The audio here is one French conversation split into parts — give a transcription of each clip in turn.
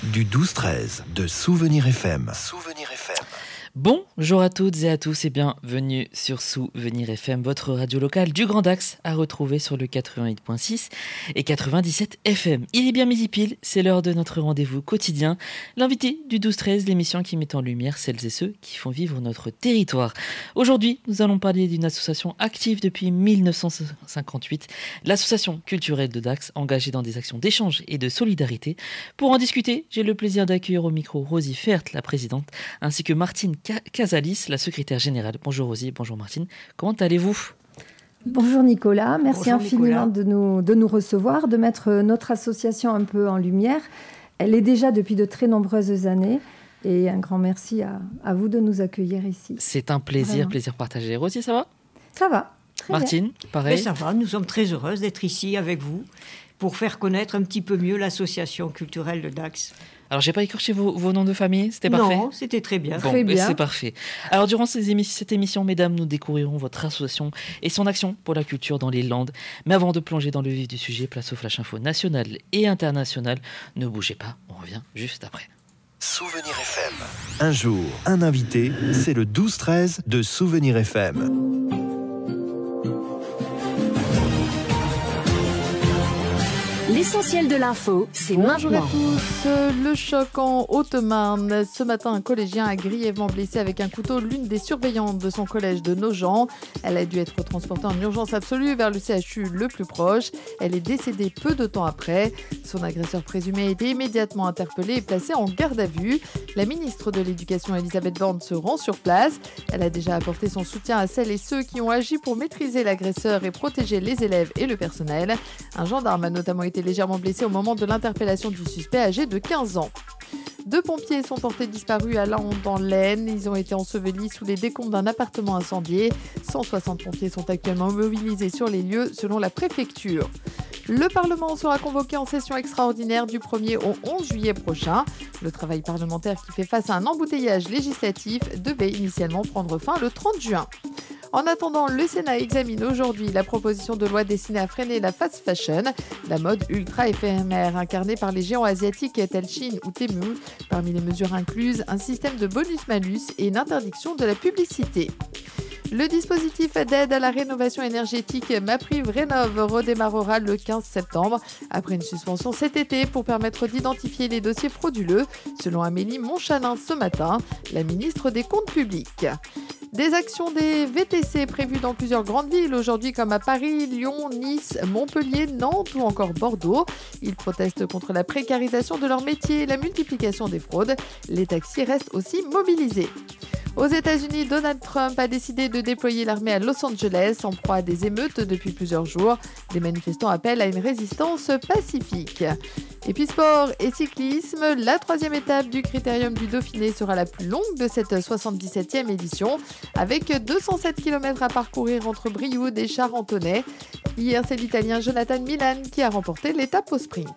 du 12-13 de Souvenir FM. Souvenir FM. Bonjour à toutes et à tous et bienvenue sur Souvenir FM, votre radio locale du Grand Axe, à retrouver sur le 88.6 et 97 FM. Il est bien midi pile, c'est l'heure de notre rendez-vous quotidien, l'invité du 12-13, l'émission qui met en lumière celles et ceux qui font vivre notre territoire. Aujourd'hui, nous allons parler d'une association active depuis 1958, l'association culturelle de Dax, engagée dans des actions d'échange et de solidarité. Pour en discuter, j'ai le plaisir d'accueillir au micro Rosie Fert, la présidente, ainsi que Martine Casalis, la secrétaire générale. Bonjour Rosie, bonjour Martine. Comment allez-vous ? Bonjour Nicolas, merci Bonjour infiniment Nicolas. de nous recevoir, de mettre notre association un peu en lumière. Elle est déjà depuis de très nombreuses années et un grand merci à vous de nous accueillir ici. C'est un plaisir, Vraiment. plaisir partagé. Rosie, ça va ? Ça va, très Martine, bien. pareil. Mais ça va, nous sommes très heureuses d'être ici avec vous pour faire connaître un petit peu mieux l'association culturelle de Dax. Alors, j'ai pas écorché vos noms de famille, c'était parfait ? Non, c'était très bien. Bon, Très bien. c'est parfait. Alors, durant cette émission, mesdames, nous découvrirons votre association et son action pour la culture dans les Landes. Mais avant de plonger dans le vif du sujet, place au Flash Info national et international. Ne bougez pas, on revient juste après. Souvenir FM. Un jour, un invité, c'est le 12-13 de Souvenir FM. L'essentiel de l'info, c'est Bonjour à maintenant. tous. Le choc en Haute-Marne. Ce matin, un collégien a grièvement blessé avec un couteau l'une des surveillantes de son collège de Nogent. Elle a dû être transportée en urgence absolue vers le CHU le plus proche. Elle est décédée peu de temps après. Son agresseur présumé a été immédiatement interpellé et placé en garde à vue. La ministre de l'Éducation, Elisabeth Borne, se rend sur place. Elle a déjà apporté son soutien à celles et ceux qui ont agi pour maîtriser l'agresseur et protéger les élèves et le personnel. Un gendarme a notamment été légèrement blessé au moment de l'interpellation du suspect âgé de 15 ans. 2 pompiers sont portés disparus à Laon dans l'Aisne. Ils ont été ensevelis sous les décombres d'un appartement incendié. 160 pompiers sont actuellement mobilisés sur les lieux selon la préfecture. Le Parlement sera convoqué en session extraordinaire du 1er au 11 juillet prochain. Le travail parlementaire qui fait face à un embouteillage législatif devait initialement prendre fin le 30 juin. En attendant, le Sénat examine aujourd'hui la proposition de loi destinée à freiner la fast fashion, la mode ultra éphémère incarnée par les géants asiatiques tels Shein ou Temu. Parmi les mesures incluses, un système de bonus-malus et une interdiction de la publicité. Le dispositif d'aide à la rénovation énergétique MaPrimeRénov' redémarrera le 15 septembre, après une suspension cet été pour permettre d'identifier les dossiers frauduleux, selon Amélie Montchalin ce matin, la ministre des Comptes publics. Des actions des VTC prévues dans plusieurs grandes villes aujourd'hui, comme à Paris, Lyon, Nice, Montpellier, Nantes ou encore Bordeaux. Ils protestent contre la précarisation de leur métier et la multiplication des fraudes. Les taxis restent aussi mobilisés. Aux États-Unis, Donald Trump a décidé de déployer l'armée à Los Angeles en proie à des émeutes depuis plusieurs jours. Les manifestants appellent à une résistance pacifique. Et puis sport et cyclisme, la 3e étape du Critérium du Dauphiné sera la plus longue de cette 77e édition, avec 207 km à parcourir entre Brioude et Charentonnet. Hier, c'est l'Italien Jonathan Milan qui a remporté l'étape au sprint.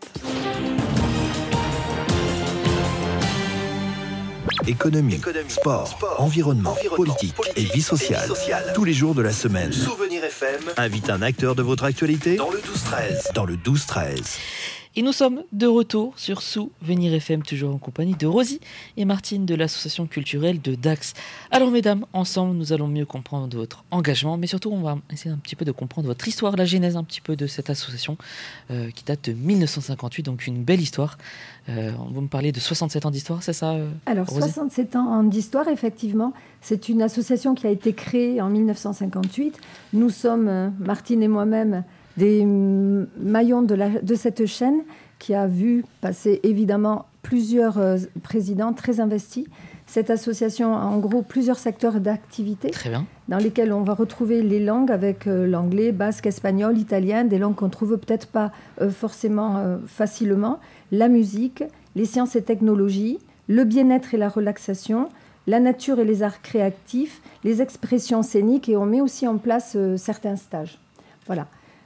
Économie, sport, environnement, politique et vie sociale. Tous les jours de la semaine. Souvenir FM invite un acteur de votre actualité dans le 12-13. Dans le 12-13. Et nous sommes de retour sur Souvenir FM, toujours en compagnie de Rosie et Martine de l'association culturelle de Dax. Alors mesdames, ensemble, nous allons mieux comprendre votre engagement, mais surtout, on va essayer un petit peu de comprendre votre histoire, la genèse un petit peu de cette association qui date de 1958, donc une belle histoire. Vous me parlez de 67 ans d'histoire, c'est ça Alors, Rosie ? 67 ans d'histoire, effectivement. C'est une association qui a été créée en 1958. Nous sommes, Martine et moi-même, des maillons de cette chaîne qui a vu passer évidemment plusieurs présidents très investis. Cette association a en gros plusieurs secteurs d'activité dans lesquels on va retrouver les langues avec l'anglais, basque, espagnol, italien, des langues qu'on ne trouve peut-être pas forcément facilement, la musique, les sciences et technologies, le bien-être et la relaxation, la nature et les arts créatifs, les expressions scéniques et on met aussi en place certains stages. Voilà.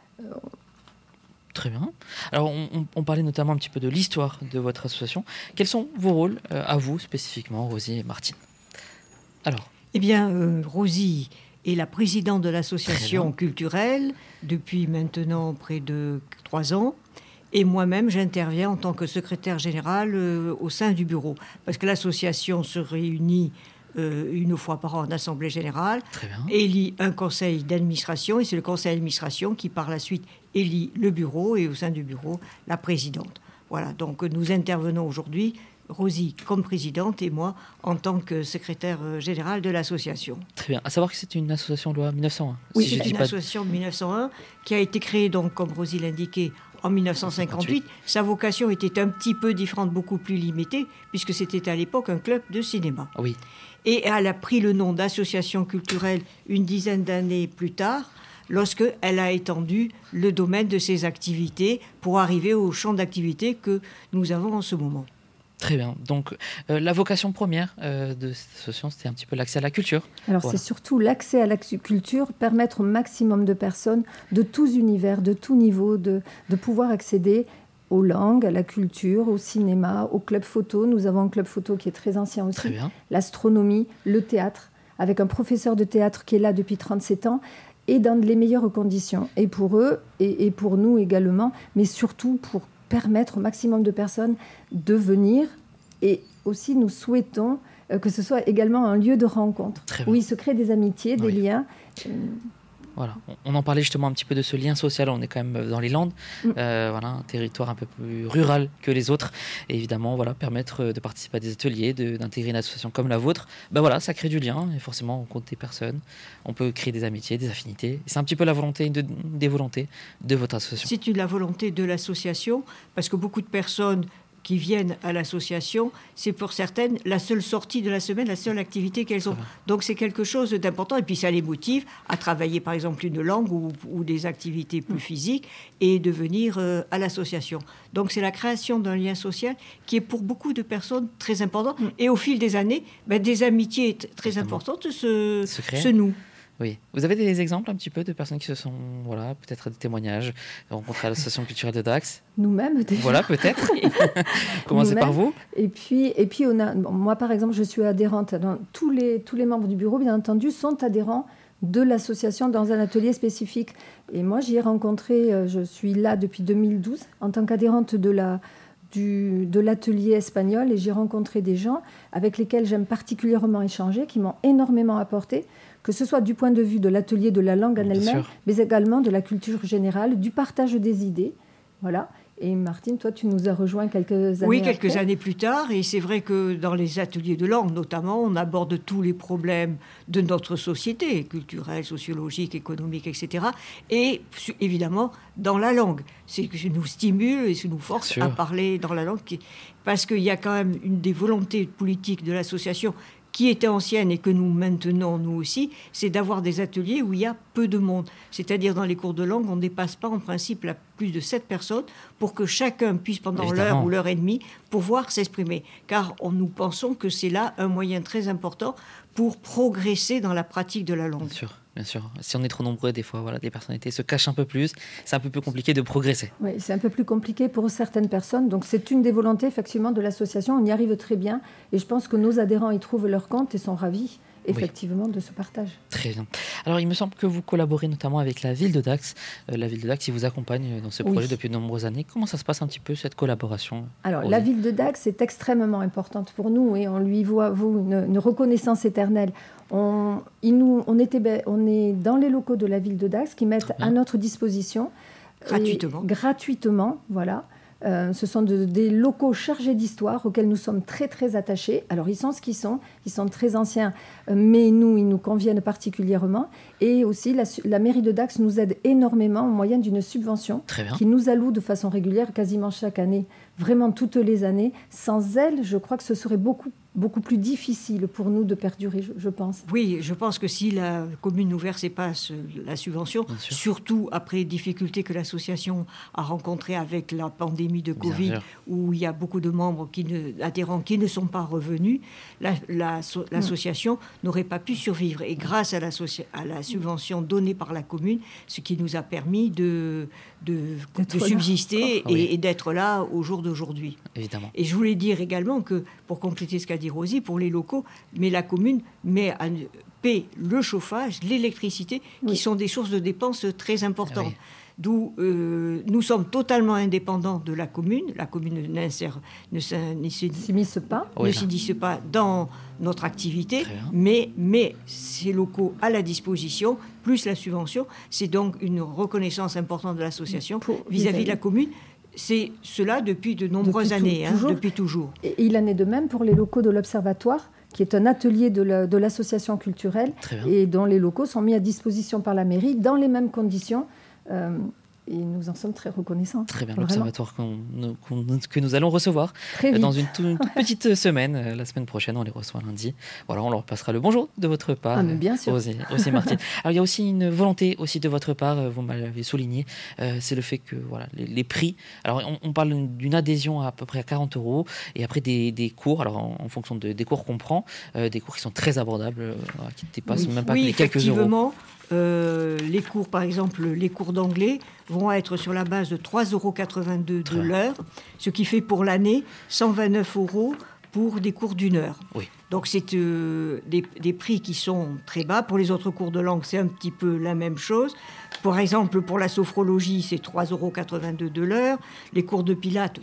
Très bien. Alors, on parlait notamment un petit peu de l'histoire de votre association. Quels sont vos rôles à vous, spécifiquement, Rosie et Martine ? Alors. Eh bien, Rosie est la présidente de l'association culturelle depuis maintenant près de 3 ans. Et moi-même, j'interviens en tant que secrétaire général au sein du bureau. Parce que l'association se réunit une fois par an en assemblée générale, élit un conseil d'administration, et c'est le conseil d'administration qui, par la suite, élit le bureau, et au sein du bureau, la présidente. Voilà, donc nous intervenons aujourd'hui, Rosie comme présidente et moi en tant que secrétaire général de l'association. Très bien. À savoir que c'est une association loi 1901. Oui, c'est une association de 1901 qui a été créée, donc, comme Rosie l'indiquait, en 1958. Sa vocation était un petit peu différente, beaucoup plus limitée, puisque c'était à l'époque un club de cinéma. Oui. Et elle a pris le nom d'association culturelle une dizaine d'années plus tard, lorsqu'elle a étendu le domaine de ses activités pour arriver au champ d'activité que nous avons en ce moment. Très bien. Donc, la vocation première de cette association, c'était un petit peu l'accès à la culture. Alors, c'est surtout l'accès à la culture, permettre au maximum de personnes de tous univers, de tous niveaux, de pouvoir accéder aux langues, à la culture, au cinéma, au club photo. Nous avons un club photo qui est très ancien aussi. Très bien. L'astronomie, le théâtre, avec un professeur de théâtre qui est là depuis 37 ans et dans les meilleures conditions. Et pour eux, et pour nous également, mais surtout pour permettre au maximum de personnes de venir. Et aussi, nous souhaitons que ce soit également un lieu de rencontre, où il se crée des amitiés, des liens. Voilà. On en parlait justement un petit peu de ce lien social. On est quand même dans les Landes, voilà, un territoire un peu plus rural que les autres. Et évidemment, voilà, permettre de participer à des ateliers, d'intégrer une association comme la vôtre, voilà, ça crée du lien. Et forcément, on compte des personnes. On peut créer des amitiés, des affinités. Et c'est un petit peu la volonté des volontés de votre association. C'est la volonté de l'association, parce que beaucoup de personnes qui viennent à l'association, c'est pour certaines la seule sortie de la semaine, la seule activité qu'elles ont. Donc c'est quelque chose d'important, et puis ça les motive à travailler par exemple une langue ou des activités plus physiques et de venir à l'association. Donc c'est la création d'un lien social qui est pour beaucoup de personnes très important, et au fil des années, des amitiés très importantes se nouent. Oui. Vous avez des exemples un petit peu de personnes qui se sont, voilà, peut-être des témoignages rencontrés à l'association culturelle de Dax? Nous-mêmes, déjà. Voilà, peut-être. Commencez par vous. Et puis moi, par exemple, je suis adhérente. Tous les membres du bureau, bien entendu, sont adhérents de l'association dans un atelier spécifique. Et moi, j'y ai rencontré, je suis là depuis 2012, en tant qu'adhérente de l'atelier espagnol, et j'ai rencontré des gens avec lesquels j'aime particulièrement échanger, qui m'ont énormément apporté, que ce soit du point de vue de l'atelier de la langue en elle-même, mais également de la culture générale, du partage des idées. Voilà. Et Martine, toi, tu nous as rejoint quelques années Oui, quelques années plus tard. Et c'est vrai que dans les ateliers de langue, notamment, on aborde tous les problèmes de notre société, culturelle, sociologique, économique, etc. Et évidemment, dans la langue. C'est que ça nous stimule et ça nous force à parler dans la langue. Parce qu'il y a quand même une des volontés politiques de l'association qui était ancienne et que nous maintenons, nous aussi, c'est d'avoir des ateliers où il y a peu de monde. C'est-à-dire dans les cours de langue, on ne dépasse pas en principe plus de 7 personnes pour que chacun puisse, pendant l'heure ou l'heure et demie, pouvoir s'exprimer. Car nous pensons que c'est là un moyen très important pour progresser dans la pratique de la langue. Bien sûr. Si on est trop nombreux, des fois, voilà, des personnalités se cachent un peu plus. C'est un peu plus compliqué de progresser. Oui, c'est un peu plus compliqué pour certaines personnes. Donc, c'est une des volontés, effectivement, de l'association. On y arrive très bien. Et je pense que nos adhérents y trouvent leur compte et sont ravis, effectivement, de ce partage. Très bien. Alors, il me semble que vous collaborez notamment avec la ville de Dax. La ville de Dax, qui vous accompagne dans ce projet depuis de nombreuses années. Comment ça se passe un petit peu, cette collaboration? Alors, la ville de Dax est extrêmement importante pour nous et on lui voit une reconnaissance éternelle. On est dans les locaux de la ville de Dax qui mettent à notre disposition gratuitement, voilà. Ce sont des locaux chargés d'histoire auxquels nous sommes très très attachés. Alors ils sont ce qu'ils sont très anciens, mais ils nous conviennent particulièrement. Et aussi la mairie de Dax nous aide énormément au moyen d'une subvention qui nous alloue de façon régulière, quasiment chaque année, vraiment toutes les années. Sans elle, je crois que ce serait beaucoup plus difficile pour nous de perdurer, je pense. Oui, je pense que si la commune nous versait pas la subvention, surtout après les difficultés que l'association a rencontrées avec la pandémie de Covid, où il y a beaucoup de membres adhérents qui ne sont pas revenus, l'association n'aurait pas pu survivre. Et grâce à la subvention donnée par la commune, ce qui nous a permis de subsister et d'être là au jour d'aujourd'hui. Évidemment. Et je voulais dire également que, pour compléter ce qu'a dit Rosie, pour les locaux, mais la commune paie le chauffage, l'électricité, qui sont des sources de dépenses très importantes. d'où nous sommes totalement indépendants de la commune. La commune ne s'immisce pas dans notre activité, mais ces locaux à la disposition, plus la subvention, c'est donc une reconnaissance importante de l'association vis-à-vis de la commune. C'est cela depuis de nombreuses années, depuis toujours. Et il en est de même pour les locaux de l'Observatoire, qui est un atelier de l'association culturelle et dont les locaux sont mis à disposition par la mairie dans les mêmes conditions. Et nous en sommes très reconnaissants. Très bien, l'Observatoire que nous allons recevoir dans une toute petite semaine. La semaine prochaine, on les reçoit lundi. Voilà, on leur passera le bonjour de votre part. Bien sûr. Aussi Martine. Alors, il y a aussi une volonté aussi de votre part, vous m'avez souligné, c'est le fait que les prix... Alors, on parle d'une adhésion à peu près à 40 € et après des cours, alors en fonction des cours qu'on prend, des cours qui sont très abordables, qui ne dépassent même pas les quelques euros. Les cours, par exemple, les cours d'anglais vont être sur la base de 3,82 € de l'heure, ce qui fait pour l'année 129 € pour des cours d'1 heure. Oui. Donc c'est des prix qui sont très bas. Pour les autres cours de langue, c'est un petit peu la même chose. Par exemple, pour la sophrologie, c'est 3,82 € de l'heure. Les cours de pilates,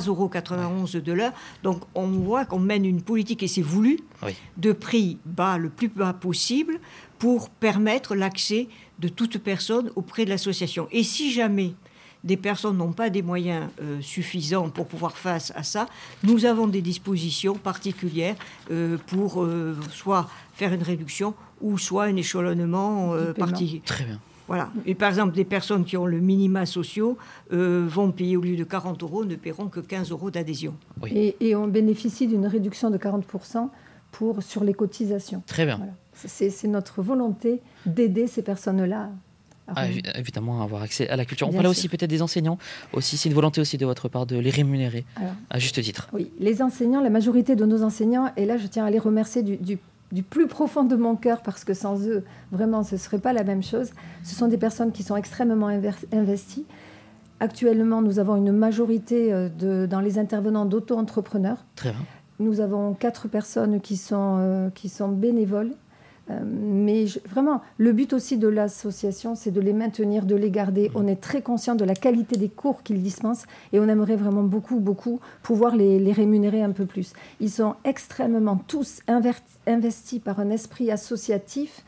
3,91 € de l'heure. Donc on voit qu'on mène une politique, et c'est voulu, de prix bas, le plus bas possible, pour permettre l'accès de toute personne auprès de l'association. Et si jamais des personnes n'ont pas des moyens suffisants pour pouvoir faire face à ça, nous avons des dispositions particulières pour soit faire une réduction ou soit un échelonnement particulier. Très bien. Voilà. Et par exemple, des personnes qui ont le minima sociaux vont payer, au lieu de 40 €, ne paieront que 15 € d'adhésion. Oui. Et on bénéficie d'une réduction de 40% sur les cotisations. Très bien. Voilà. C'est notre volonté d'aider ces personnes-là. Évidemment, avoir accès à la culture. On parlait aussi peut-être des enseignants. Aussi, c'est une volonté aussi de votre part de les rémunérer à juste titre. Oui, les enseignants, la majorité de nos enseignants, et là je tiens à les remercier du plus profond de mon cœur, parce que sans eux, vraiment, ce ne serait pas la même chose. Ce sont des personnes qui sont extrêmement investies. Actuellement, nous avons une majorité dans les intervenants d'auto-entrepreneurs. Très bien. Nous avons 4 personnes qui sont bénévoles. Mais vraiment, le but aussi de l'association, c'est de les maintenir, de les garder. On est très conscient de la qualité des cours qu'ils dispensent et on aimerait vraiment beaucoup pouvoir les rémunérer un peu plus. Ils sont extrêmement tous investis par un esprit associatif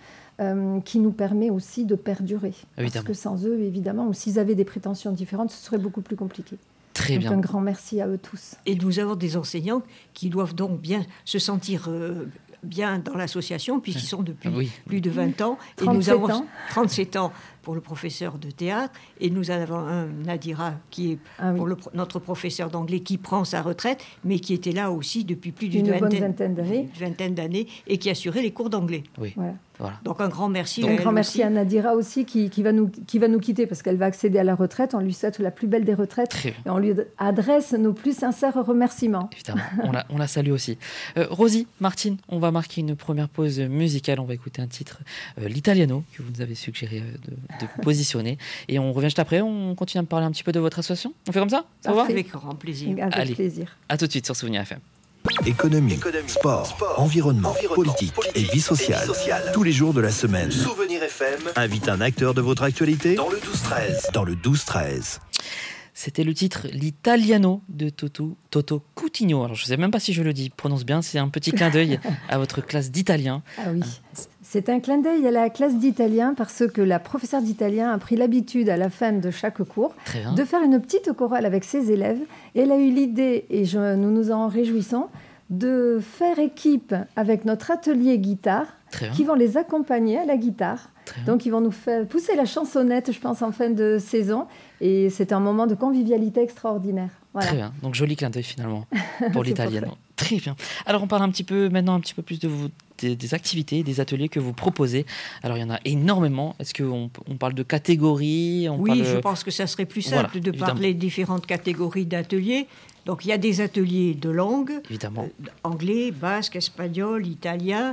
qui nous permet aussi de perdurer. Évidemment. Parce que sans eux, évidemment, ou s'ils avaient des prétentions différentes, ce serait beaucoup plus compliqué. Très bien. Donc un grand merci à eux tous. Et nous avons des enseignants qui doivent donc bien se sentir... bien dans l'association, puisqu'ils sont depuis plus de 20 ans. Et nous avons 37 ans pour le professeur de théâtre, et nous avons un Nadira qui est notre professeur d'anglais qui prend sa retraite, mais qui était là aussi depuis plus d'une vingtaine d'années et qui assurait les cours d'anglais. Oui. Voilà. Donc un grand merci. Un grand merci à Nadira aussi qui va nous quitter parce qu'elle va accéder à la retraite. On lui souhaite la plus belle des retraites et on lui adresse nos plus sincères remerciements. Évidemment, on la salue aussi. Rosie, Martine, on va marquer une première pause musicale. On va écouter un titre, l'Italiano, que vous nous avez suggéré de positionner. Et on revient juste après. On continue à me parler un petit peu de votre association. On fait comme ça? Ça va? Avec grand plaisir. Avec plaisir. À tout de suite sur Souvenir FM. Économie, sport, environnement, politique et vie sociale. Tous les jours de la semaine. Souvenir FM invite un acteur de votre actualité dans le 12-13. Dans le 12-13. C'était le titre L'Italiano de Toto Cutugno. Alors, je ne sais même pas si je le prononce bien. C'est un petit clin d'œil à votre classe d'italien. Ah oui, c'est un clin d'œil à la classe d'italien parce que la professeure d'italien a pris l'habitude à la fin de chaque cours de faire une petite chorale avec ses élèves. Et elle a eu l'idée, et nous nous en réjouissons, de faire équipe avec notre atelier guitare qui vont les accompagner à la guitare. Donc, ils vont nous faire pousser la chansonnette, je pense, en fin de saison. Et c'est un moment de convivialité extraordinaire. Voilà. Très bien. Donc, joli clin d'œil, finalement, pour l'Italiano. Très bien. Alors, on parle maintenant un petit peu plus de des activités, des ateliers que vous proposez. Alors, il y en a énormément. Est-ce qu'on parle de catégories? Je pense que ça serait plus simple de parler de différentes catégories d'ateliers. Donc, il y a des ateliers de langue, anglais, basque, espagnol, italien,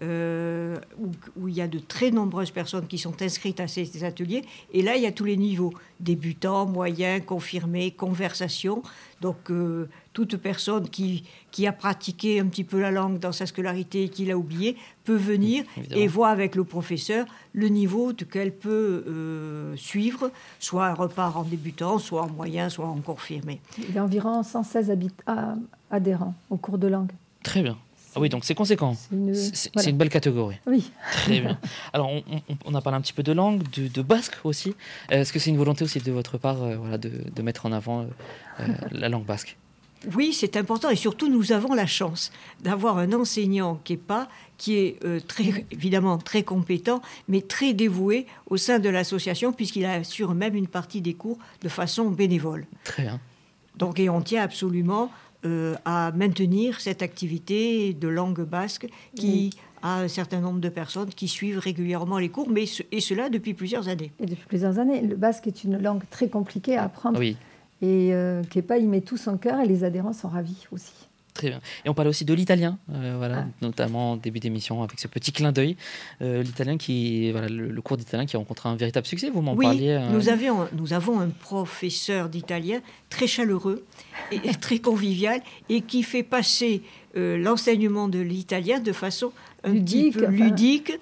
où il y a de très nombreuses personnes qui sont inscrites à ces ateliers. Et là, il y a tous les niveaux, débutants, moyens, confirmés, conversation. Donc, toute personne qui a pratiqué un petit peu la langue dans sa scolarité et qui l'a oublié peut venir et voir avec le professeur le niveau qu'elle peut suivre, soit un repas en débutant, soit en moyen, soit en confirmé. Il y a environ 116 adhérents au cours de langue. Très bien. Ah oui, donc c'est conséquent. C'est une belle catégorie. Oui. Très bien. Alors, on a parlé un petit peu de langue, de basque aussi. Est-ce que c'est une volonté aussi de votre part de mettre en avant la langue basque ? Oui, c'est important et surtout nous avons la chance d'avoir un enseignant qui est évidemment très compétent, mais très dévoué au sein de l'association puisqu'il assure même une partie des cours de façon bénévole. Très bien. Donc, et on tient absolument à maintenir cette activité de langue basque qui a un certain nombre de personnes qui suivent régulièrement les cours, et cela depuis plusieurs années. Et depuis plusieurs années. Le basque est une langue très compliquée à apprendre. Oui. Et Kepa y met tout son cœur et les adhérents sont ravis aussi. Très bien. Et on parlait aussi de l'italien, notamment en début d'émission, avec ce petit clin d'œil. L'italien le cours d'italien qui a rencontré un véritable succès, vous m'en parliez. Nous avons un professeur d'italien très chaleureux et très convivial et qui fait passer l'enseignement de l'italien de façon un petit peu ludique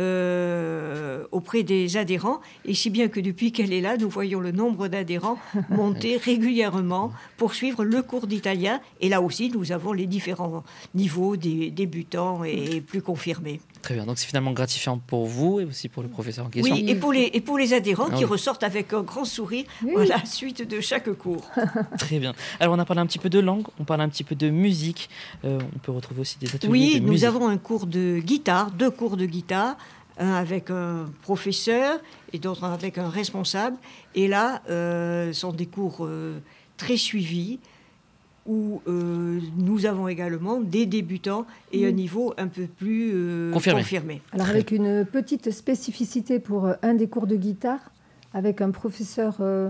auprès des adhérents, et si bien que depuis qu'elle est là, nous voyons le nombre d'adhérents monter régulièrement pour suivre le cours d'italien, et là aussi nous avons les différents niveaux, des débutants et plus confirmés. Très bien, donc c'est finalement gratifiant pour vous et aussi pour le professeur en question. Oui, et pour les adhérents qui ressortent avec un grand sourire à la suite de chaque cours. Très bien. Alors on a parlé un petit peu de langue, on parle un petit peu de musique, on peut retrouver aussi des ateliers de musique. Oui, nous avons un cours de guitare, 2 cours de guitare, un avec un professeur et d'autres avec un responsable. Et là, sont des cours très suivis où nous avons également des débutants et un niveau un peu plus confirmé. Alors avec une petite spécificité pour un des cours de guitare, avec un professeur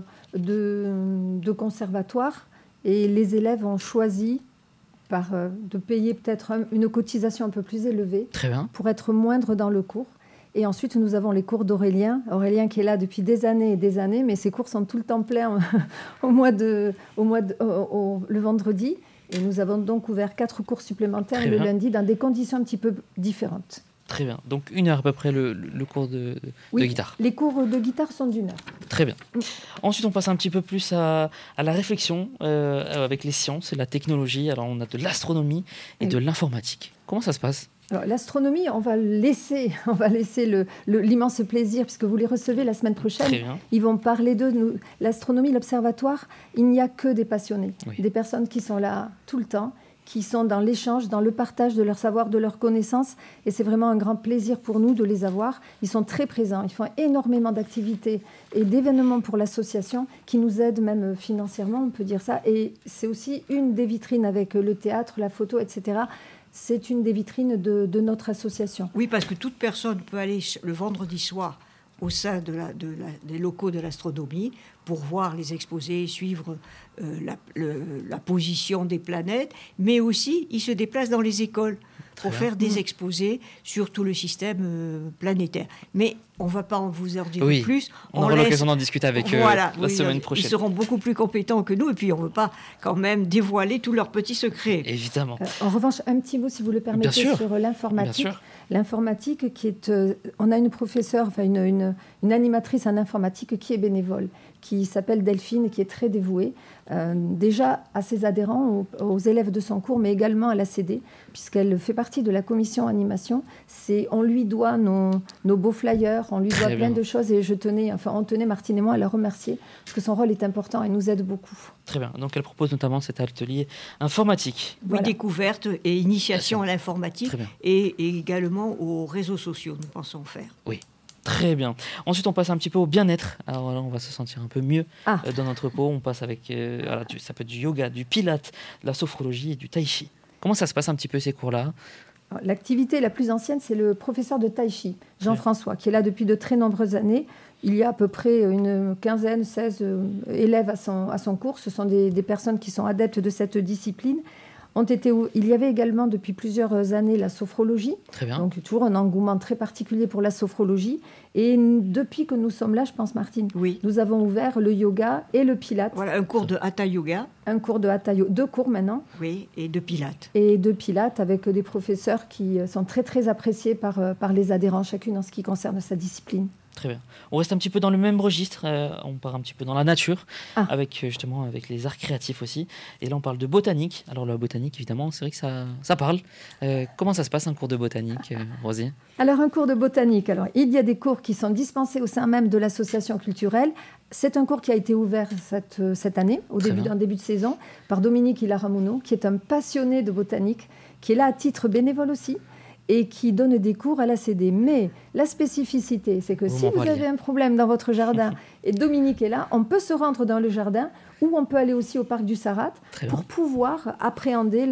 de conservatoire, et les élèves ont choisi de payer peut-être une cotisation un peu plus élevée pour être moindre dans le cours. Et ensuite, nous avons les cours d'Aurélien. Aurélien qui est là depuis des années et des années, mais ses cours sont tout le temps pleins le vendredi. Et nous avons donc ouvert 4 cours supplémentaires le lundi dans des conditions un petit peu différentes. Très bien. Donc 1 heure à peu près le cours de guitare. Les cours de guitare sont d'1 heure. Très bien. Ensuite, on passe un petit peu plus à la réflexion avec les sciences et la technologie. Alors, on a de l'astronomie et de l'informatique. Comment ça se passe ? Alors, l'astronomie, on va laisser l'immense plaisir, puisque vous les recevez la semaine prochaine. Très bien. Ils vont parler de l'astronomie, l'observatoire. Il n'y a que des passionnés, des personnes qui sont là tout le temps, qui sont dans l'échange, dans le partage de leur savoir, de leurs connaissances. Et c'est vraiment un grand plaisir pour nous de les avoir. Ils sont très présents. Ils font énormément d'activités et d'événements pour l'association qui nous aident même financièrement, on peut dire ça. Et c'est aussi une des vitrines avec le théâtre, la photo, etc. C'est une des vitrines de notre association. Oui, parce que toute personne peut aller le vendredi soir au sein des locaux de l'astronomie pour voir les exposés, suivre la position des planètes, mais aussi ils se déplacent dans les écoles pour faire des exposés sur tout le système planétaire. Mais on ne va pas vous en dire plus. On aura l'occasion d'en discuter avec eux la semaine prochaine. Ils seront beaucoup plus compétents que nous, et puis on ne veut pas quand même dévoiler tous leurs petits secrets. Évidemment. En revanche, un petit mot, si vous le permettez, sur l'informatique. L'informatique, qui est, on a une professeure, enfin une animatrice en informatique qui est bénévole, qui s'appelle Delphine, qui est très dévouée, déjà à ses adhérents, aux élèves de son cours, mais également à la CD, puisqu'elle fait partie de la commission animation. On lui doit nos beaux flyers, on lui doit plein de choses, et on tenait, Martine et moi, à la remercier, parce que son rôle est important et nous aide beaucoup. Très bien. Donc elle propose notamment cet atelier informatique. Oui, découverte et initiation à l'informatique, et également aux réseaux sociaux, nous pensons faire. Oui. Très bien. Ensuite, on passe un petit peu au bien-être. Alors là, on va se sentir un peu mieux dans notre peau. On passe avec, ça peut être du yoga, du pilate, de la sophrologie et du tai chi. Comment ça se passe un petit peu ces cours-là ? L'activité la plus ancienne, c'est le professeur de tai chi, Jean-François, qui est là depuis de très nombreuses années. Il y a à peu près une 15, 16 élèves à son cours. Ce sont des personnes qui sont adeptes de cette discipline. Il y avait également depuis plusieurs années la sophrologie. Très bien. Donc toujours un engouement très particulier pour la sophrologie. Et depuis que nous sommes là, je pense Martine, Oui. nous avons ouvert le yoga et le pilate. Voilà, un cours de Hatha Yoga. Un cours de Hatha Yoga, 2 cours maintenant. Oui, et de Pilates. Et de pilates avec des professeurs qui sont très très appréciés par les adhérents, chacune en ce qui concerne sa discipline. Très bien. On reste un petit peu dans le même registre, on part un petit peu dans la nature, avec les arts créatifs aussi. Et là, on parle de botanique. Alors la botanique, évidemment, c'est vrai que ça parle. Comment ça se passe un cours de botanique, Rosie ? Alors un cours de botanique, il y a des cours qui sont dispensés au sein même de l'association culturelle. C'est un cours qui a été ouvert cette année, en début de saison, par Dominique Ilaramuno, qui est un passionné de botanique, qui est là à titre bénévole aussi, et qui donne des cours à l'ACD. Mais la spécificité, c'est que si vous avez un problème dans votre jardin, et Dominique est là, on peut se rendre dans le jardin, ou on peut aller aussi au parc du Sarat, pour pouvoir appréhender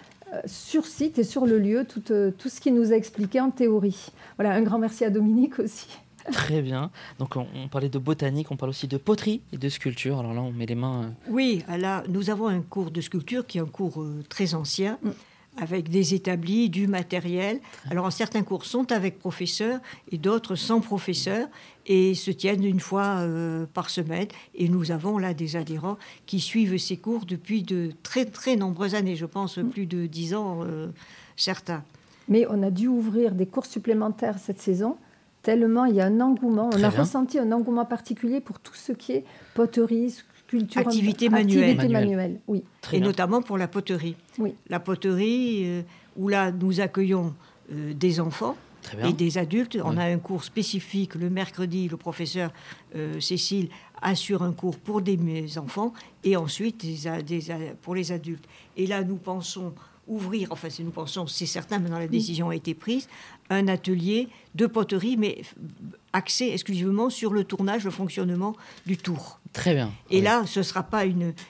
sur site et sur le lieu tout ce qu'il nous a expliqué en théorie. Voilà, un grand merci à Dominique aussi. Très bien. Donc on parlait de botanique, on parle aussi de poterie et de sculpture. Alors là, on met les mains... Oui, là, nous avons un cours de sculpture qui est un cours très ancien, avec des établis, du matériel. Alors certains cours sont avec professeur et d'autres sans professeur et se tiennent une fois par semaine. Et nous avons là des adhérents qui suivent ces cours depuis de très très nombreuses années, je pense plus de 10 ans certains. Mais on a dû ouvrir des cours supplémentaires cette saison, tellement il y a un engouement. On a ressenti un engouement particulier pour tout ce qui est poterie, sculpture, activité manuelle. Oui. Et notamment pour la poterie. Oui. La poterie, où là nous accueillons des enfants et des adultes. On a un cours spécifique le mercredi. Le professeur Cécile assure un cours pour des enfants et ensuite pour les adultes. Et là nous pensons ouvrir, c'est certain, maintenant la décision a été prise, un atelier de poterie, mais axé exclusivement sur le tournage, le fonctionnement du tour. Très bien. Et là, ce ne sera pas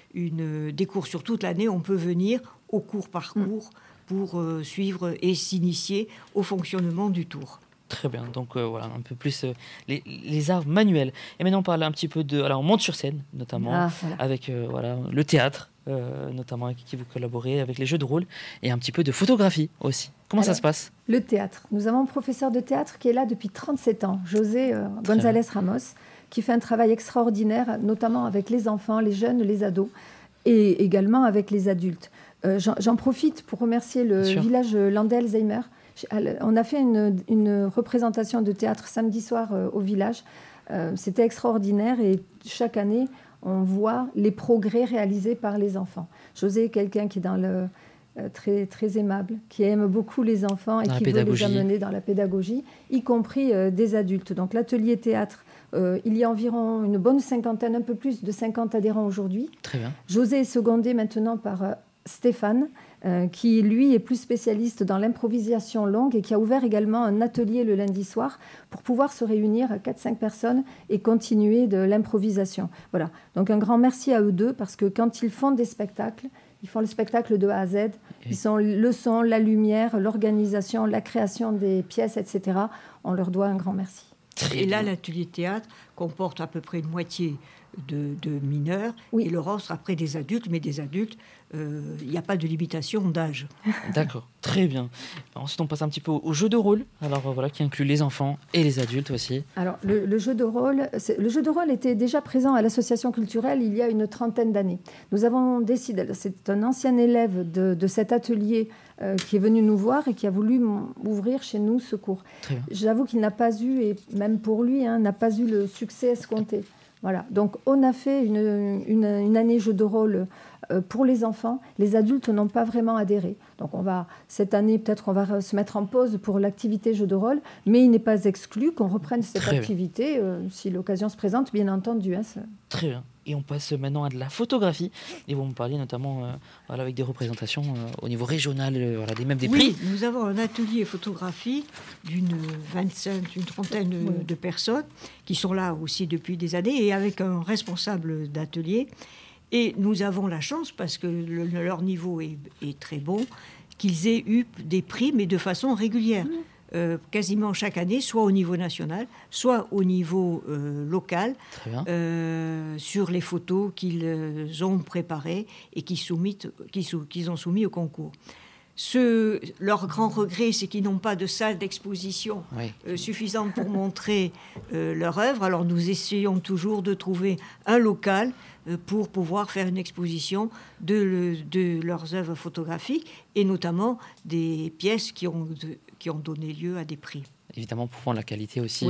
des cours sur toute l'année, on peut venir au cours par cours pour suivre et s'initier au fonctionnement du tour. Très bien, donc voilà, un peu plus les arts manuels. Et maintenant, on parle un petit peu alors on monte sur scène, notamment, avec le théâtre, notamment avec qui vous collaborez, avec les jeux de rôle, et un petit peu de photographie aussi. Comment ça se passe ? Le théâtre. Nous avons un professeur de théâtre qui est là depuis 37 ans, José González Ramos, qui fait un travail extraordinaire, notamment avec les enfants, les jeunes, les ados, et également avec les adultes. J'en profite pour remercier le village landais Alzheimer. On a fait une représentation de théâtre samedi soir au village. C'était extraordinaire et chaque année, on voit les progrès réalisés par les enfants. José est quelqu'un qui est très, très aimable, qui aime beaucoup les enfants et qui veut les amener dans la pédagogie, y compris des adultes. Donc l'atelier théâtre, il y a environ une bonne cinquantaine, un peu plus de 50 adhérents aujourd'hui. Très bien. José est secondé maintenant par Stéphane, qui lui est plus spécialiste dans l'improvisation longue et qui a ouvert également un atelier le lundi soir pour pouvoir se réunir à 4-5 personnes et continuer de l'improvisation. Voilà, donc un grand merci à eux deux parce que quand ils font des spectacles, ils font le spectacle de A à Z, ils sont le son, la lumière, l'organisation, la création des pièces, etc. On leur doit un grand merci. Et là, l'atelier théâtre comporte à peu près une moitié de mineurs et le reste après des adultes, mais des adultes, il n'y a pas de limitation d'âge. D'accord, très bien. Ensuite, on passe un petit peu au jeu de rôle, qui inclut les enfants et les adultes aussi. Alors, le jeu de rôle était déjà présent à l'association culturelle il y a une 30aine d'années. Nous avons décidé, c'est un ancien élève de cet atelier qui est venu nous voir et qui a voulu ouvrir chez nous ce cours. J'avoue qu'il n'a pas eu, et même pour lui, n'a pas eu le succès escompté. Voilà, donc on a fait une année jeu de rôle pour les enfants. Les adultes n'ont pas vraiment adhéré. Donc cette année, peut-être qu'on va se mettre en pause pour l'activité jeu de rôle, mais il n'est pas exclu qu'on reprenne cette activité si l'occasion se présente, bien entendu. Très bien. Et on passe maintenant à de la photographie. Et vous me parliez notamment avec des représentations au niveau régional, même des prix. Oui, nous avons un atelier photographie d'une 30aine de personnes qui sont là aussi depuis des années et avec un responsable d'atelier. Et nous avons la chance, parce que leur niveau est très bon, qu'ils aient eu des prix, mais de façon régulière. quasiment chaque année, soit au niveau national, soit au niveau local, sur les photos qu'ils ont préparées et qu'ils ont soumis au concours. Leur grand regret, c'est qu'ils n'ont pas de salle d'exposition suffisante pour montrer leur œuvre. Alors nous essayons toujours de trouver un local pour pouvoir faire une exposition de leurs œuvres photographiques et notamment des pièces qui ont donné lieu à des prix. Évidemment, prouvant la qualité aussi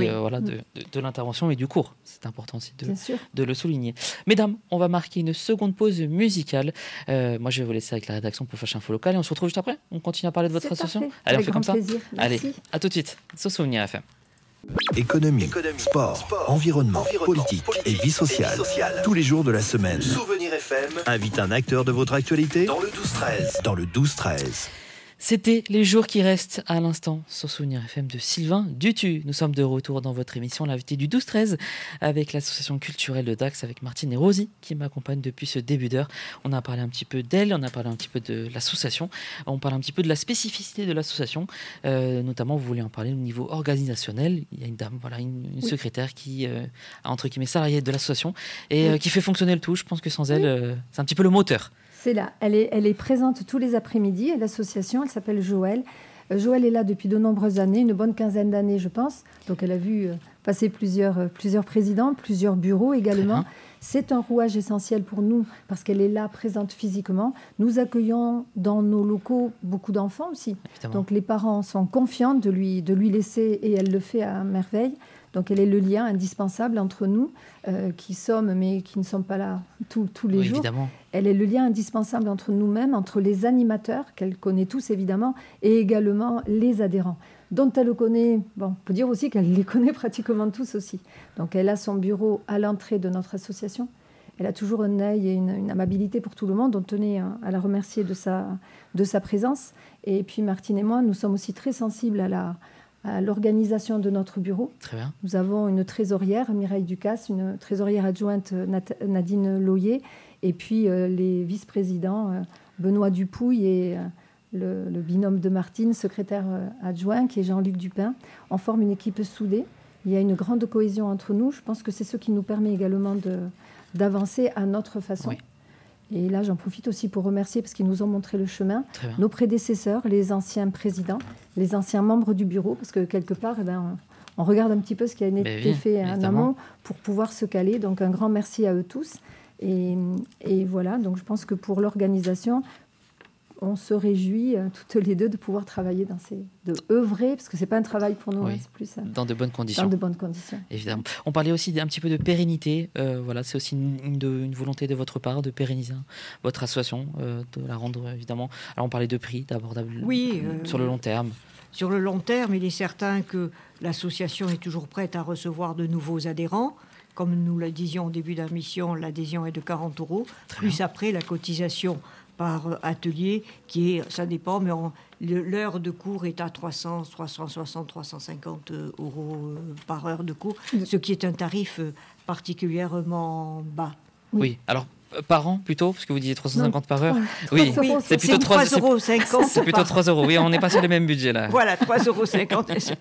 de l'intervention et du cours. C'est important aussi de le souligner. Mesdames, on va marquer une seconde pause musicale. Moi, je vais vous laisser avec la rédaction pour Flash Info Local et on se retrouve juste après. On continue à parler de votre association. Allez, on fait comme ça. Allez, à tout de suite. Sur Souvenir FM. Économie, sport, environnement, politique et vie sociale. Tous les jours de la semaine. Souvenir FM invite un acteur de votre actualité dans le 12-13. Dans le 12-13. C'était Les jours qui restent à l'instant sur Souvenir FM de Sylvain Dutu. Nous sommes de retour dans votre émission, l'invité du 12-13, avec l'association culturelle de Dax, avec Martine et Rosie, qui m'accompagnent depuis ce début d'heure. On a parlé un petit peu d'elle, on a parlé un petit peu de l'association, on parle un petit peu de la spécificité de l'association. Notamment, vous voulez en parler au niveau organisationnel. Il y a une dame, une secrétaire qui est, entre guillemets, salariée de l'association et qui fait fonctionner le tout. Je pense que sans elle, c'est un petit peu le moteur. C'est là. Elle est présente tous les après-midi à l'association. Elle s'appelle Joëlle. Joëlle est là depuis de nombreuses années, une bonne quinzaine d'années, je pense. Donc, elle a vu passer plusieurs présidents, plusieurs bureaux également. C'est un rouage essentiel pour nous parce qu'elle est là, présente physiquement. Nous accueillons dans nos locaux beaucoup d'enfants aussi. Évidemment. Donc, les parents sont confiants de lui laisser et elle le fait à merveille. Donc, elle est le lien indispensable entre nous, qui sommes, mais qui ne sommes pas là tous les jours. Évidemment. Elle est le lien indispensable entre nous-mêmes, entre les animateurs, qu'elle connaît tous évidemment, et également les adhérents, dont elle connaît, on peut dire aussi qu'elle les connaît pratiquement tous aussi. Donc, elle a son bureau à l'entrée de notre association. Elle a toujours un œil et une amabilité pour tout le monde. On tenait à la remercier de sa présence. Et puis, Martine et moi, nous sommes aussi très sensibles à l'organisation de notre bureau. Très bien. Nous avons une trésorière, Mireille Ducasse, une trésorière adjointe, Nadine Loyer, et puis les vice-présidents, Benoît Dupouille et le binôme de Martine, secrétaire adjoint, qui est Jean-Luc Dupin. On forme une équipe soudée. Il y a une grande cohésion entre nous. Je pense que c'est ce qui nous permet également d'avancer à notre façon. Oui. Et là, j'en profite aussi pour remercier, parce qu'ils nous ont montré le chemin, nos prédécesseurs, les anciens présidents, les anciens membres du bureau, parce que quelque part, on regarde un petit peu ce qui a été fait en amont pour pouvoir se caler. Donc, un grand merci à eux tous. Et voilà, donc je pense que pour l'organisation, on se réjouit toutes les deux de pouvoir travailler de œuvrer, parce que c'est pas un travail pour nous, c'est plus dans de bonnes conditions. Dans de bonnes conditions. Évidemment. On parlait aussi un petit peu de pérennité. C'est aussi une volonté de votre part de pérenniser votre association, de la rendre évidemment. Alors on parlait de prix, d'abordable sur le long terme. Sur le long terme, il est certain que l'association est toujours prête à recevoir de nouveaux adhérents. Comme nous le disions au début de la mission, l'adhésion est de 40 €, plus après la cotisation par atelier, ça dépend, mais l'heure de cours est à 360, 350 € par heure de cours, ce qui est un tarif particulièrement bas. Oui, alors par an plutôt, parce que vous disiez 350 par heure. Oui, c'est plutôt 3,50 €. C'est plutôt 3 €. Oui, on n'est pas sur les mêmes budgets là. Voilà, 3,50 €.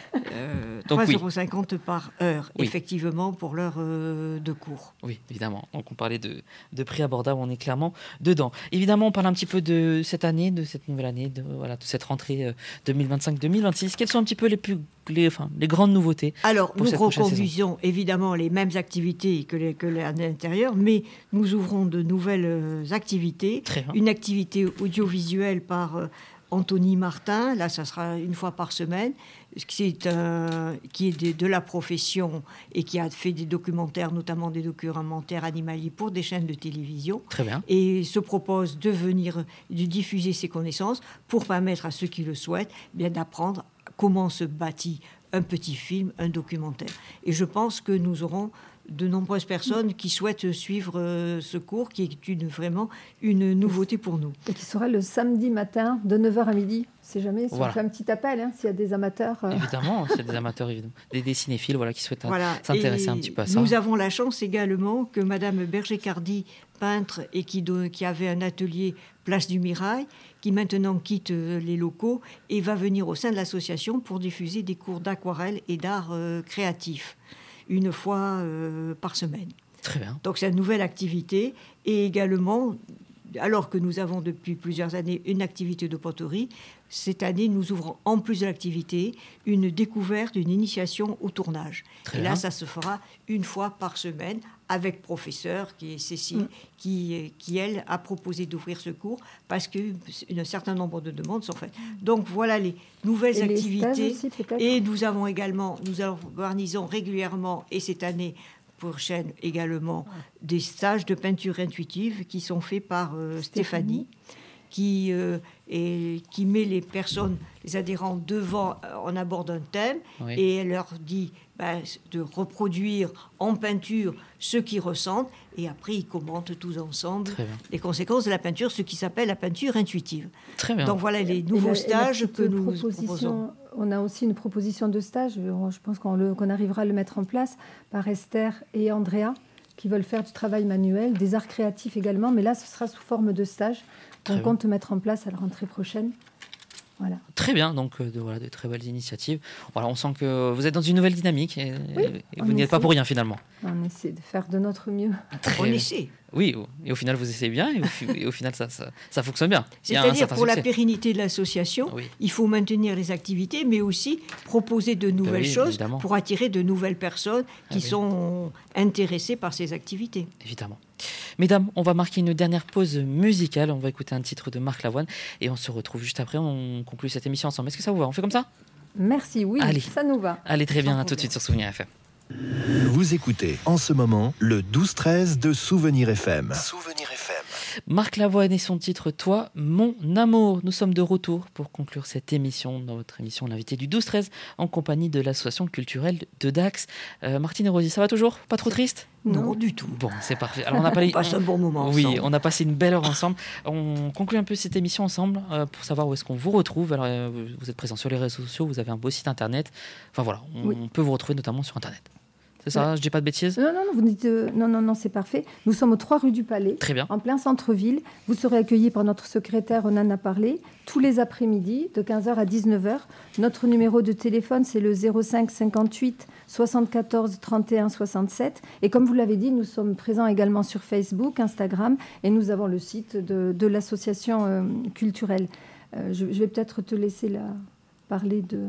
3,50 € par heure, effectivement, pour l'heure de cours. Oui, évidemment. Donc on parlait de prix abordables, on est clairement dedans. Évidemment, on parle un petit peu de cette année, de cette nouvelle année, de cette rentrée 2025-2026. Quelles sont un petit peu les grandes nouveautés? Alors, nous reconduisons évidemment les mêmes activités que l'année antérieure, mais nous ouvrons de nouvelles activités. Une activité audiovisuelle par Anthony Martin, là ça sera une fois par semaine, qui est de la profession et qui a fait des documentaires, notamment des documentaires animaliers pour des chaînes de télévision. Très bien. Et se propose de diffuser ses connaissances pour permettre à ceux qui le souhaitent d'apprendre comment se bâtit un petit film, un documentaire. Et je pense que nous aurons de nombreuses personnes qui souhaitent suivre ce cours, qui est vraiment une nouveauté pour nous. Et qui sera le samedi matin de 9h à midi. C'est jamais si on fait un petit appel, s'il y a des amateurs. Évidemment, s'il y a des amateurs, évidemment. Des cinéphiles qui souhaitent s'intéresser un petit peu à ça. Nous avons la chance également que Madame Berger-Cardy, peintre et qui avait un atelier Place du Mirail, qui maintenant quitte les locaux et va venir au sein de l'association pour diffuser des cours d'aquarelle et d'art créatif, une fois par semaine. Très bien. Donc c'est une nouvelle activité. Et également, alors que nous avons depuis plusieurs années une activité de poterie, cette année, nous ouvrons en plus de l'activité une découverte, une initiation au tournage. Et là, ça se fera une fois par semaine avec professeur, qui est Cécile, qui elle, a proposé d'ouvrir ce cours parce qu'un certain nombre de demandes sont faites. Donc voilà les nouvelles activités. Aussi, et nous organisons régulièrement, et cette année prochaine également, des stages de peinture intuitive qui sont faits par Stéphanie, qui met les personnes, les adhérents devant, on aborde un thème, et elle leur dit de reproduire en peinture ce qu'ils ressentent, et après ils commentent tous ensemble les conséquences de la peinture, ce qui s'appelle la peinture intuitive. Très bien. Donc voilà les nouveaux stages que nous proposons. On a aussi une proposition de stage, je pense qu'on arrivera à le mettre en place, par Esther et Andrea, qui veulent faire du travail manuel, des arts créatifs également, mais là ce sera sous forme de stage qu'on compte mettre en place à la rentrée prochaine. Voilà. Très bien, donc de très belles initiatives. Voilà, on sent que vous êtes dans une nouvelle dynamique et vous n'y êtes pas pour rien finalement. On essaie de faire de notre mieux. On essaie. Oui, et au final vous essayez bien et au final ça fonctionne bien. C'est-à-dire pour la pérennité de l'association, il faut maintenir les activités, mais aussi proposer de nouvelles choses pour attirer de nouvelles personnes qui sont intéressées par ces activités. Évidemment. Mesdames, on va marquer une dernière pause musicale. On va écouter un titre de Marc Lavoine et on se retrouve juste après. On conclut cette émission ensemble. Est-ce que ça vous va? On fait comme ça? Merci, oui, allez. Ça nous va. Allez, très bien, à tout de suite sur Souvenir FM. Vous écoutez en ce moment le 12-13 de Souvenir FM. Souvenir FM. Marc Lavoine et son titre « Toi, mon amour ». Nous sommes de retour pour conclure cette émission, dans votre émission L'invité du 12-13, en compagnie de l'association culturelle de Dax. Martine et Rosie, ça va toujours? Pas trop triste? Non, du tout. Bon, c'est parfait. Alors, on passe un bon moment ensemble. Oui, on a passé une belle heure ensemble. On conclut un peu cette émission ensemble pour savoir où est-ce qu'on vous retrouve. Alors, vous êtes présent sur les réseaux sociaux, vous avez un beau site internet. Enfin voilà, on peut vous retrouver notamment sur internet. C'est ça, je dis pas de bêtises? Non, vous dites non, c'est parfait. Nous sommes aux 3 rue du Palais, très bien, en plein centre-ville. Vous serez accueillis par notre secrétaire, on en a parlé, tous les après-midi, de 15h à 19h. Notre numéro de téléphone, c'est le 05 58 74 31 67. Et comme vous l'avez dit, nous sommes présents également sur Facebook, Instagram, et nous avons le site de l'association culturelle. Je vais peut-être te laisser parler de...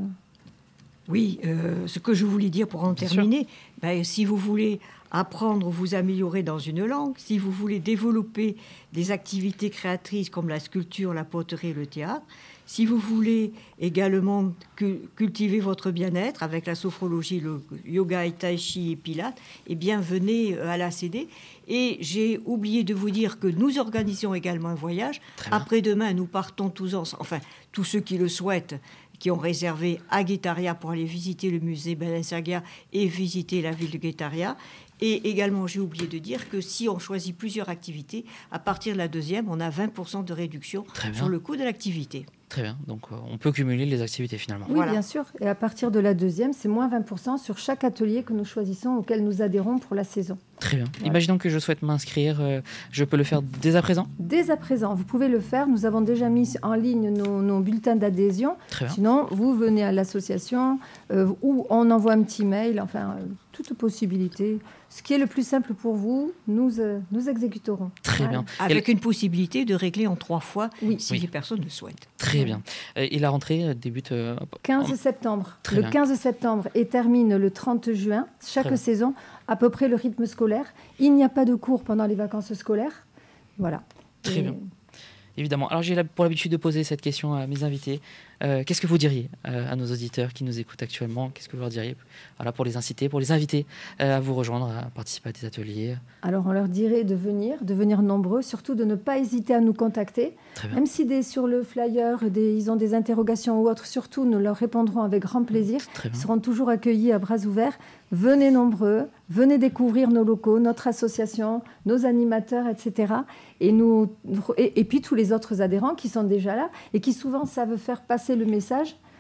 Oui, ce que je voulais dire pour en terminer, si vous voulez apprendre ou vous améliorer dans une langue, si vous voulez développer des activités créatrices comme la sculpture, la poterie et le théâtre, si vous voulez également cultiver votre bien-être avec la sophrologie, le yoga et tai chi et pilates, eh bien venez à l'ACD. Et j'ai oublié de vous dire que nous organisons également un voyage. Après-demain, nous partons tous ensemble, enfin tous ceux qui le souhaitent, qui ont réservé à Guétaria pour aller visiter le musée Balenciaga et visiter la ville de Guétaria. Et également, j'ai oublié de dire que si on choisit plusieurs activités, à partir de la deuxième, on a 20% de réduction sur le coût de l'activité. Très bien, donc on peut cumuler les activités finalement. Oui, bien sûr. Et à partir de la deuxième, c'est moins 20% sur chaque atelier que nous choisissons, auquel nous adhérons pour la saison. Très bien. Voilà. Imaginons que je souhaite m'inscrire, je peux le faire dès à présent? Dès à présent, vous pouvez le faire. Nous avons déjà mis en ligne nos bulletins d'adhésion. Sinon, vous venez à l'association ou on envoie un petit mail, enfin, toute possibilité. Ce qui est le plus simple pour vous, nous exécuterons. Très bien. Avec une possibilité de régler en 3 fois si les personnes le souhaitent. Très bien. Et la rentrée débute 15 septembre. Le 15 septembre et termine le 30 juin. Chaque saison, à peu près le rythme scolaire. Il n'y a pas de cours pendant les vacances scolaires. Voilà. Très bien. Évidemment. Alors, j'ai pour l'habitude de poser cette question à mes invités. Qu'est-ce que vous diriez à nos auditeurs qui nous écoutent actuellement? Qu'est-ce que vous leur diriez pour les inciter, pour les inviter à vous rejoindre, à participer à des ateliers? Alors, on leur dirait de venir nombreux, surtout de ne pas hésiter à nous contacter. Même si sur le flyer, ils ont des interrogations ou autres, surtout, nous leur répondrons avec grand plaisir. Ils seront toujours accueillis à bras ouverts. Venez nombreux, venez découvrir nos locaux, notre association, nos animateurs, etc. Et puis tous les autres adhérents qui sont déjà là et qui souvent savent faire passer le message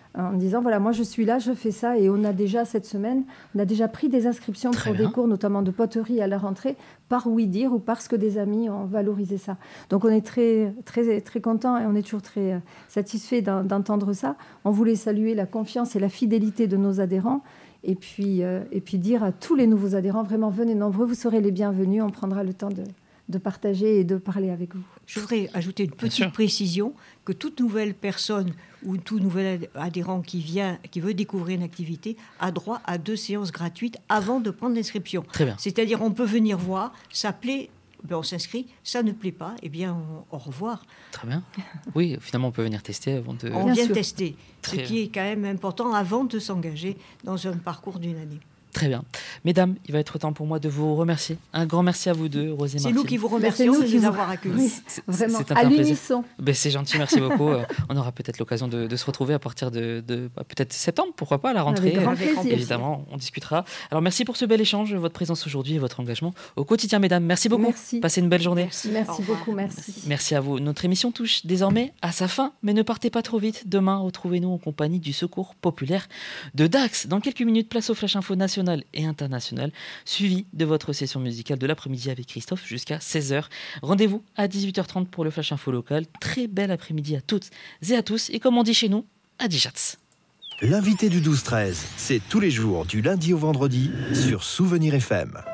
en disant voilà, moi je suis là, je fais ça. Et on a déjà cette semaine, on a déjà pris des inscriptions pour des cours, notamment de poterie à la rentrée, par oui dire ou parce que des amis ont valorisé ça. Donc on est très, très, très contents et on est toujours très satisfaits d'entendre ça. On voulait saluer la confiance et la fidélité de nos adhérents. Et puis dire à tous les nouveaux adhérents, vraiment venez nombreux, vous serez les bienvenus, on prendra le temps de partager et de parler avec vous. Je voudrais ajouter une petite précision, que toute nouvelle personne ou tout nouvel adhérent qui veut découvrir une activité a droit à 2 séances gratuites avant de prendre l'inscription. Très bien. C'est-à-dire on peut venir voir, ça plaît, on s'inscrit, ça ne plaît pas, au revoir. Très bien. Oui, finalement on peut venir tester avant de... On vient tester, ce qui est quand même important avant de s'engager dans un parcours d'une année. Très bien. Mesdames, il va être temps pour moi de vous remercier. Un grand merci à vous deux, Rose et Martine. C'est nous qui vous remercions de nous avoir accueillis. Oui, vraiment, c'est à l'unisson. C'est gentil, merci beaucoup. On aura peut-être l'occasion de se retrouver à partir de peut-être septembre, pourquoi pas, à la rentrée. Avec grand plaisir. Évidemment, on discutera. Alors merci pour ce bel échange, votre présence aujourd'hui et votre engagement au quotidien, mesdames. Merci beaucoup. Merci. Passez une belle journée. Merci beaucoup, merci. Merci à vous. Notre émission touche désormais à sa fin, mais ne partez pas trop vite. Demain, retrouvez-nous en compagnie du Secours populaire de Dax. Dans quelques minutes, place au Flash Info national et international, suivi de votre session musicale de l'après-midi avec Christophe jusqu'à 16h. Rendez-vous à 18h30 pour le Flash Info local. Très bel après-midi à toutes et à tous. Et comme on dit chez nous, à Dijats. L'invité du 12-13, c'est tous les jours du lundi au vendredi sur Souvenir FM.